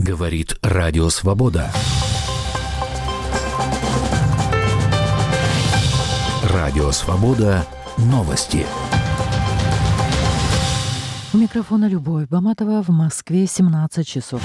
Говорит Радио Свобода. Радио Свобода. Новости. У микрофона Любовь Баматова. В Москве 17 часов.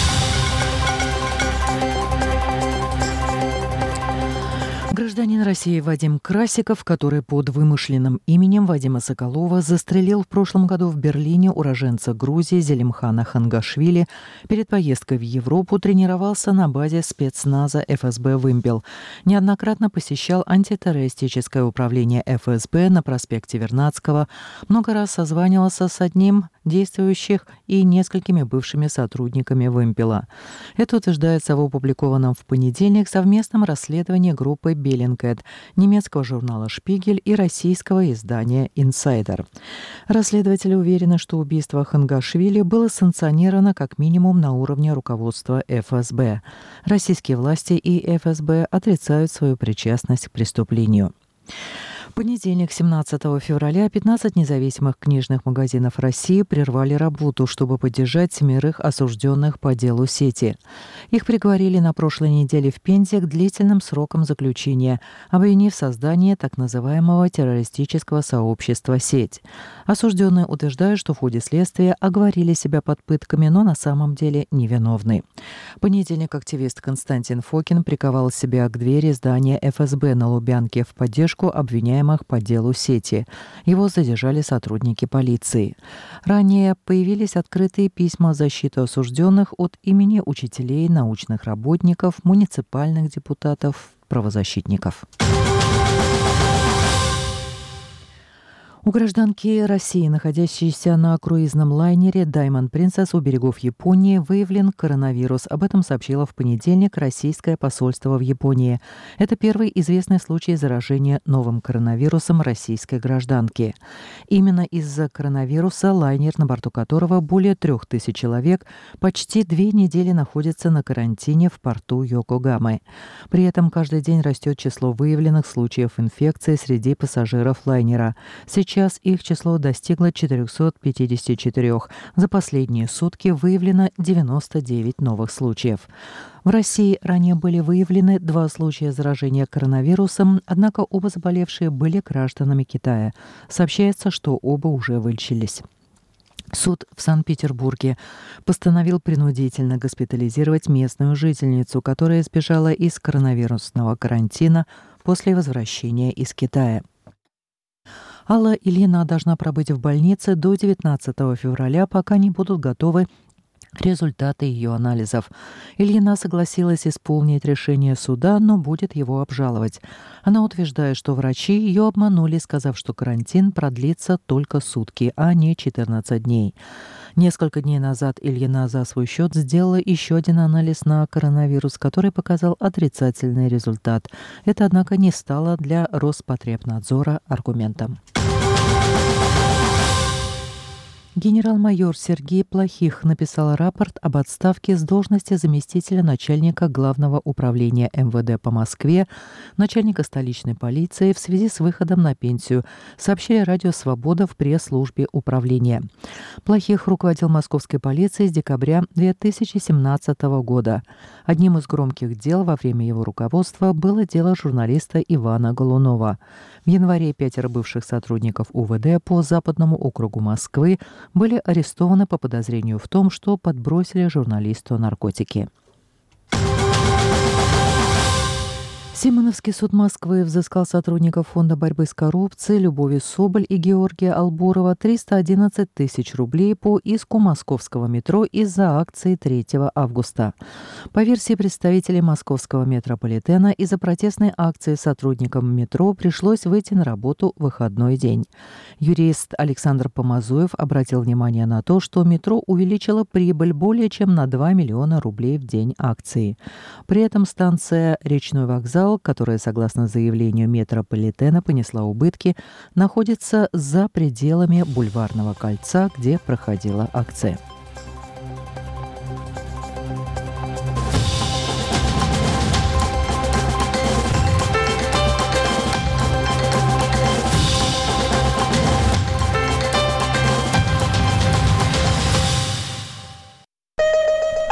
Гражданин России Вадим Красиков, который под вымышленным именем Вадима Соколова застрелил в прошлом году в Берлине уроженца Грузии Зелимхана Хангашвили, перед поездкой в Европу тренировался на базе спецназа ФСБ «Вымпел». Неоднократно посещал антитеррористическое управление ФСБ на проспекте Вернадского, много раз созванивался с одним действующих и несколькими бывшими сотрудниками «Вымпела». Это утверждается в опубликованном в понедельник совместном расследовании группы Беллингкэт, немецкого журнала «Шпигель» и российского издания «Инсайдер». Расследователи уверены, что убийство Хангашвили было санкционировано как минимум на уровне руководства ФСБ. Российские власти и ФСБ отрицают свою причастность к преступлению. В понедельник, 17 февраля, 15 независимых книжных магазинов России прервали работу, чтобы поддержать 7 осужденных по делу сети. Их приговорили на прошлой неделе в Пензе к длительным срокам заключения, обвинив в создании так называемого террористического сообщества «Сеть». Осужденные утверждают, что в ходе следствия оговорили себя под пытками, но на самом деле невиновны. В понедельник активист Константин Фокин приковал себя к двери здания ФСБ на Лубянке в поддержку обвиняемых по делу сети. Его задержали сотрудники полиции. Ранее появились открытые письма в защиту осужденных от имени учителей, научных работников, муниципальных депутатов, правозащитников. У гражданки России, находящейся на круизном лайнере Diamond Princess у берегов Японии, выявлен коронавирус. Об этом сообщило в понедельник российское посольство в Японии. Это первый известный случай заражения новым коронавирусом российской гражданки. Именно из-за коронавируса лайнер, на борту которого более 3000 человек, почти 2 недели находится на карантине в порту Йокогамы. При этом каждый день растет число выявленных случаев инфекции среди пассажиров лайнера. Сейчас их число достигло 454. За последние сутки выявлено 99 новых случаев. В России ранее были выявлены 2 случая заражения коронавирусом, однако оба заболевшие были гражданами Китая. Сообщается, что оба уже вылечились. Суд в Санкт-Петербурге постановил принудительно госпитализировать местную жительницу, которая избежала из коронавирусного карантина после возвращения из Китая. Алла Ильина должна пробыть в больнице до 19 февраля, пока не будут готовы результаты ее анализов. Ильина согласилась исполнить решение суда, но будет его обжаловать. Она утверждает, что врачи ее обманули, сказав, что карантин продлится только сутки, а не 14 дней. Несколько дней назад Ильина за свой счет сделала еще один анализ на коронавирус, который показал отрицательный результат. Это, однако, не стало для Роспотребнадзора аргументом. Генерал-майор Сергей Плохих написал рапорт об отставке с должности заместителя начальника Главного управления МВД по Москве, начальника столичной полиции в связи с выходом на пенсию, сообщили Радио Свобода в пресс-службе управления. Плохих руководил московской полицией с декабря 2017 года. Одним из громких дел во время его руководства было дело журналиста Ивана Голунова. В январе 5 бывших сотрудников УВД по Западному округу Москвы были арестованы по подозрению в том, что подбросили журналисту наркотики. Симоновский суд Москвы взыскал сотрудников Фонда борьбы с коррупцией Любови Соболь и Георгия Албурова 311 тысяч рублей по иску московского метро из-за акции 3 августа. По версии представителей московского метрополитена, из-за протестной акции сотрудникам метро пришлось выйти на работу в выходной день. Юрист Александр Помазуев обратил внимание на то, что метро увеличило прибыль более чем на 2 миллиона рублей в день акции. При этом станция «Речной вокзал», которая, согласно заявлению метрополитена, понесла убытки, находится за пределами Бульварного кольца, где проходила акция.